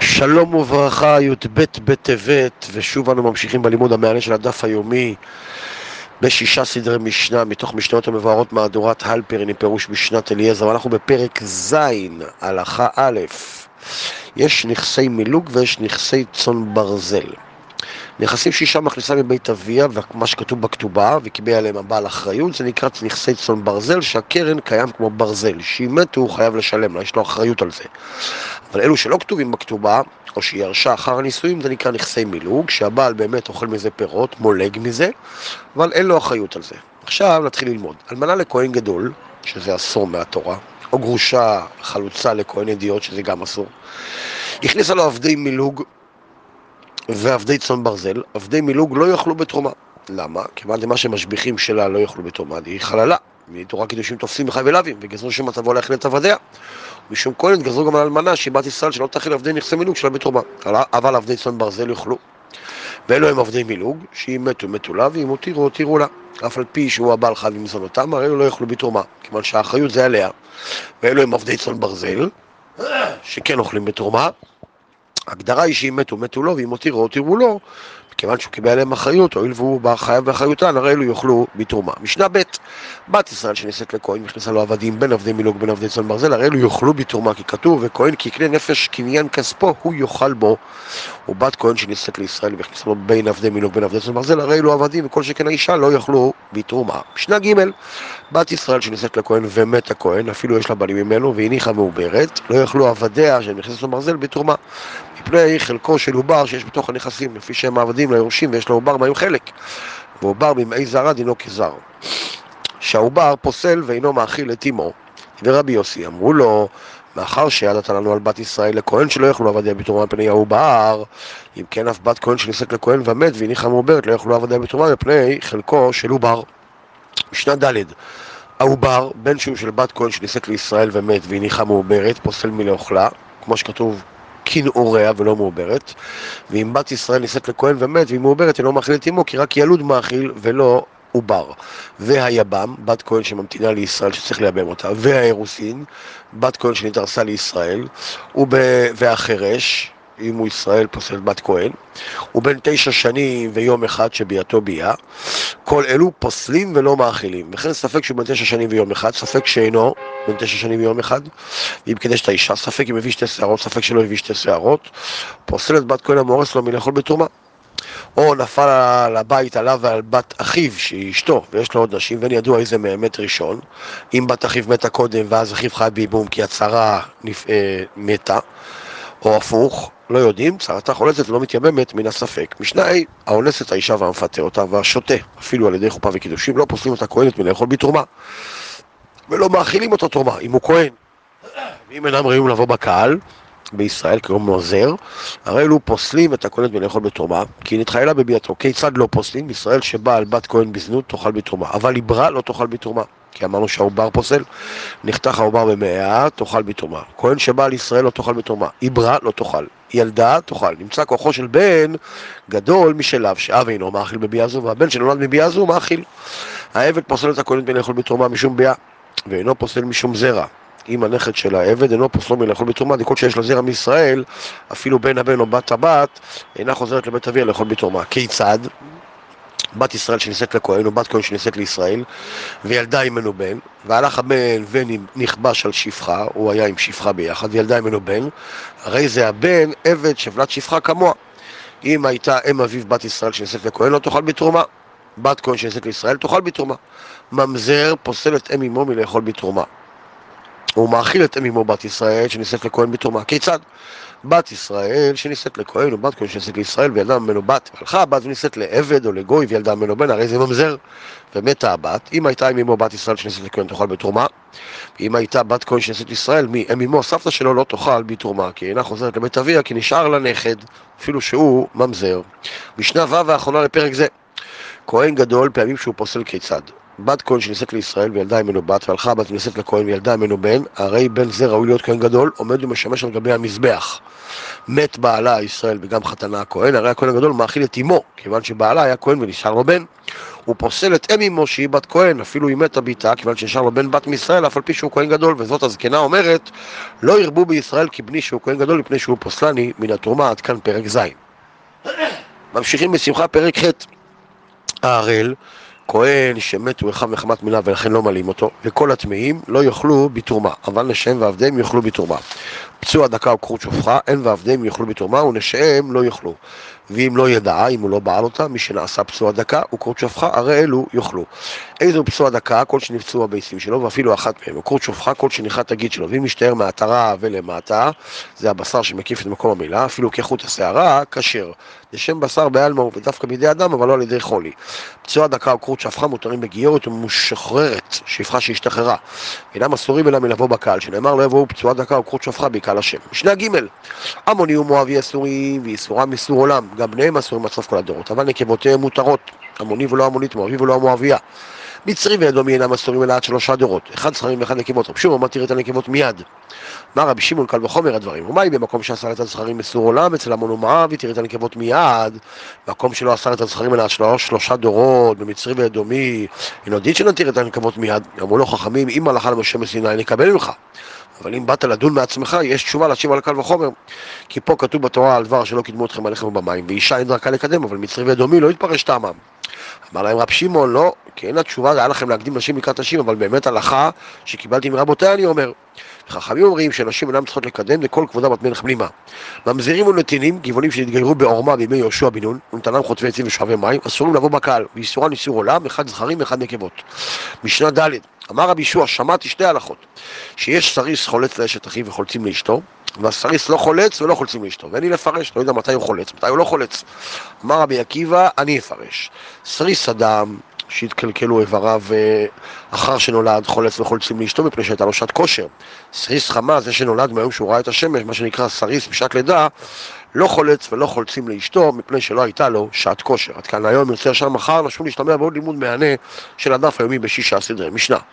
שלום וברכה, י"ב בטבת, ושוב אנו ממשיכים בלימוד המענה של הדף היומי בשישה סדרי משנה מתוך משנות המבוארות מהדורת הלפרין עם פירוש משנת אליעזר. אנחנו בפרק ז', הלכה א'. יש נכסי מילוג ויש נכסי צאן ברזל. נכסים שאישה מכניסה מבית אביה, ומה שכתוב בכתובה וקיבל עליהם הבעל אחריות, זה נקרא נכסי צאן ברזל, שהקרן קיים כמו ברזל, שאם מתו הוא חייב לשלם לה, יש לו אחריות על זה. אבל אלו שלא כתובים בכתובה, או שהיא ירשה אחר הנישואים, זה נקרא נכסי מילוג, שהבעל באמת אוכל מזה פירות, מולג מזה, אבל אין לו אחריות על זה. עכשיו נתחיל ללמוד. אלמנה לכהן גדול, שזה אסור מהתורה, או גרושה חלוצה לכהן ידיעות, שזה גם אסור, הכניסה לו עבדי מילוג ועבדי צאן ברזל. עבדי מילוג לא יאכלו בתרומה. למה? כיוון למה שמשביחים שלה לא יאכלו בתרומה, היא חללה. מתורה קידושים תופסים בחי ולאווים, וגזרו שמצבו להכין את עבדיה. משום כהן גזרו גם על אלמנה שהיא בת ישראל שלא תאכיל עבדי נכסי מילוג שלה בתרומה. אבל עבדי צאן ברזל יאכלו. ואלו הם עבדי מילוג, שאם מתו לה, ואם הותירו לה. אף על פי שהוא הבעל חייב למזון אותם, הרי אלו לא יאכלו בתרומה, כיוון שהאחריות זה עליה. ואלו הם עבדי צאן ברזל, שכן אוכלים בתרומה. ההגדרה היא שאם מתו לו, ואם הותירו לו, כיוון שהוא קיבל עליהם אחריות, הואיל והוא חייב באחריותן, הרי אלו יאכלו בתרומה. משנה ב', בת ישראל שנישאת לכהן, נכנסה לו עבדים בין עבדי מילוג בין עבדי צאן ברזל, הרי אלו יאכלו בתרומה, כי כתוב, וכהן כי יקנה נפש קניין כספו, הוא יאכל בו. ובת כהן שנישאת לישראל והכניסה לו בין עבדי מילוג בין עבדי צאן ברזל, הרי אלו עבדים, וכל שכן האישה לא יאכלו בתרומה. משנה ג', בת ישראל שנישאת לכהן ומת הכהן, אפילו יש לה בנים ממנו והניחה מעוברת, לא יאכלו עבדיה שנכנסת לברזל בתרומה. מפני חלקו של עובר שיש בתוך הנכסים, לפי שהם העבדים ליורשים ויש לו עובר מהם חלק, ועובר ממעי זרה דינו כזר. שהעובר פוסל ואינו מאכיל את אמו. ורבי יוסי אמרו לו, מאחר שידעת לנו על בת ישראל לכהן שלא יאכלו עבדיה בתרומה מפני העובר, אם כן אף בת כהן שנישאת לכהן ומת והניחה מעוברת לא יאכלו עבדיה בתרומה מפני חלקו של עובר. משנה ד', העובר בן שהוא של בת כהן שנישאת לישראל ומת והניחה מעוברת פוסל מלאכלה, כמו שכתוב כנעוריה ולא מעוברת. ואם בת ישראל נישאת לכהן ומת והיא מעוברת אינו מאכיל את אמו, כי רק ילוד מאכיל ולא עובר. והיבם, בת כהן שממתינה לישראל שצריך לייבם אותה, והאירוסין, בת כהן שנתארסה לישראל, והחרש, אם הוא ישראל פוסל בת כהן, ובין 9 שנים ויום אחד שביאתו ביאה, כל אלו פוסלים ולא מאכילים. וכן ספק שהוא בין 9 שנים ויום אחד, ספק שאינו בין 9 שנים ויום אחד, ואם קדש את האישה, ספק אם הביא 2 שערות, ספק שלא הביא 2 שערות, פוסל את בת כהן המורס לו מלאכול בתרומה. או נפל על הבית עליו ועל בת אחיו שהיא אשתו ויש לו עוד נשים ואין ידוע איזה מת ראשון, אם בת אחיו מתה קודם ואז אחיו חי בייבום כי הצרה מתה, או הפוך, לא יודעים, צרתה חולצת ולא מתייבמת מן הספק. משנה האונס את האישה והמפתה אותה והשוטה, אפילו על ידי חופה וקידושים, לא פוסלים אותה כהנת מלאכול בתרומה ולא מאכילים אותו תרומה, אם הוא כהן. ואם אינם ראויים לבוא בקהל בישראל כגון מעוזר, הרי אלו פוסלים את הכהנת מלאכול בתרומה, כי נתחיילה בביאתו. כיצד לא פוסלים? ישראל שבאה על בת כהן בזנות תאכל בתרומה, אבל עברה לא תאכל בתרומה, כי אמרנו שהעובר פוסל. נחתך העובר במאה, תאכל בתרומה. כהן שבא על ישראל לא תאכל בתרומה, עברה לא תאכל, ילדה תאכל. נמצא כוחו של בן גדול משלב, שאב אינו מאכיל בביאה זו, והבן שנולד מביאה זו מאכיל. העבד פוסל את הכהנת מלאכול בתרומה משום ביאה, ואינו פוסל משום זרע. אם הנכד של העבד אינו פוסלו מלאכול בתרומה, דכל שיש לה זרע מישראל, אפילו בן הבן או בת הבת, אינה חוזרת לבית אביה לאכול בתרומה. כיצד? בת ישראל שנישאת לכהן, או בת כהן שנישאת לישראל, וילדה ממנו בן, והלך הבן ונכבש על שפחה, הוא היה עם שפחה ביחד, וילדה ממנו בן, הרי זה הבן עבד שבלת שפחה כמוה. אם הייתה אם אביו בת ישראל שנישאת לכהן, לא תאכל בתרומה. בת כהן שנישאת לישראל תאכל בתרומה. ממזר פוסל את אם אמו מלאכול בתרומה. הוא מאכיל את אם אמו בת ישראל שנישאת לכהן בתרומה. כיצד? בת ישראל שנישאת לכהן או בת כהן שנישאת לישראל וילדה ממנו בת, והלכה הבת ונישאת לעבד או לגוי וילדה ממנו בן, הרי זה ממזר. ומתה הבת. אם הייתה אם אמו בת ישראל שנישאת לכהן תאכל בתרומה, ואם הייתה בת כהן שנישאת לישראל אם אמו סבתא שלו לא תאכל בתרומה, כי אינה חוזרת לבית אביה, כי נשאר לה נכד אפילו שהוא ממזר. משנה ו' והאחרונה לפרק זה. כהן גדול פעמים שהוא פוסל כיצד? בת כהן שנישאת לישראל וילדה ממנו בת, והלכה הבת ונישאת לכהן וילדה ממנו בן, הרי בן זה ראוי להיות כהן גדול, עומד ומשמש על גבי המזבח. מת בעלה ישראל וגם חתנה הכהן, הרי הכהן הגדול מאכיל את אמו, כיוון שבעלה היה כהן ונשאר לו בן. הוא פוסל את אם אמו שהיא בת כהן, אפילו היא מתה ביתה, כיוון שנשאר לו בן בת מישראל, אף על פי שהוא כהן גדול, וזאת הזקנה אומרת, לא ירבו בישראל כי בני שהוא כהן גדול, מפני שהוא פוסלני מן התרומה. עד כאן פרק ז'. ממשיכים בשמחה פרק ח'. הערל, כהן שמת הוא אחד מחמת מילה ולכן לא מלאים אותו, וכל הטמאים לא יאכלו בתרומה, אבל נשיהם ועבדיהם יאכלו בתרומה. פצוע דקה או כרות שופחה, אין ועבדיהם יאכלו בתרומה, ונשיהם לא יאכלו. ואם לא ידעה, אם הוא לא בעל אותה, מי שנעשה פצוע דקה וכרות שופחה, הרי אלו יאכלו. איזו פצוע דקה? כל שנפצעו הביצים שלו, ואפילו אחת מהם, וכרות שופחה כל שניחת תגיד שלו, ואם משתער מעטרה ולמטה, זה הבשר שמקיף את מקום המילה, אפילו כחוט השערה, כשר. זה שם בשר בעלמא ודווקא בידי אדם, אבל לא על ידי חולי. פצוע דקה או כרות שפחה מותרים בגיורת ומשחררת, שפחה שהשתחררה. אינם אסורים אלא מלבוא בקהל, שנאמר לא יבואו פצוע דקה או כרות שפחה בקהל השם. משנה ג' עמוני ומואבי אסורים, ואיסורם איסור עולם, גם בניהם אסורים עד סוף כל הדורות, אבל נקבותיהם מותרות, עמוני ולא עמונית, מואבי ולא המואביה. מצרי ואדומי אינם אסורים אלא עד 3 דורות, 1 זכרים ו1 נקבות. רב שמעון מתיר את הנקבות מיד. מה רבי שמעון קל וחומר הדברים? ומאי במקום שאסר את הזכרים איסור עולם, אצל עמון ומואב התיר את הנקבות מיד, מקום שלא אסר את הזכרים אלא עד 3 דורות, במצרי ואדומי, אינו דין שנתיר את הנקבות מיד. אמרו לו חכמים, אם הלכה למשה מסיני נקבל ממך. אבל אם באת לדון מעצמך, יש תשובה להשיב על קל וחומר. כי פה כתוב בתורה על דבר שלא קידמו אתכם עליכם במים, ואישה אין דרכה לקדם, אבל מצרי ואדומי לא יתפרש טעמם. אמר להם רב שמעון, לא, כי אין התשובה, זה היה לכם להקדים נשים לקראת נשים, אבל באמת הלכה שקיבלתי מרבותיי אני אומר. חכמים אומרים שנשים אינם צריכות לקדם, לכל כבודה בת מלך בלימה. ממזירים ונתינים, גבעונים שהתגיירו בעורמה בימי יהושע בן נון, ונתנם חוטבי עצים ושואבי מים, אסורים לבוא בקהל, ואיסורן איסור עולם, 1 זכרים ו1 נקבות. משנה ד' אמר רבי ישוע, שמעתי 2 הלכות, שיש סריס חולץ לאשת אחיו וחולצים לאשתו, והסריס לא חולץ ולא חולצים לאשתו, ואני לפרש, לא יודע מתי הוא חולץ, מתי הוא לא חולץ. אמר רבי עקיבא, אני אפרש. סריס אדם שהתקלקלו איבריו אחר שנולד חולץ וחולצים לאשתו מפני שהייתה לו שעת כושר. סריס חמה, זה שנולד מהיום שהוא ראה את השמש, מה שנקרא סריס בשעת לידה, לא חולץ ולא חולצים לאשתו מפני שלא הייתה לו שעת כושר. עד כאן היום יוצא שם מחר, נשוב להשתמע בעוד לימוד מהנה של הדף היומי ב6 סדרי משנה.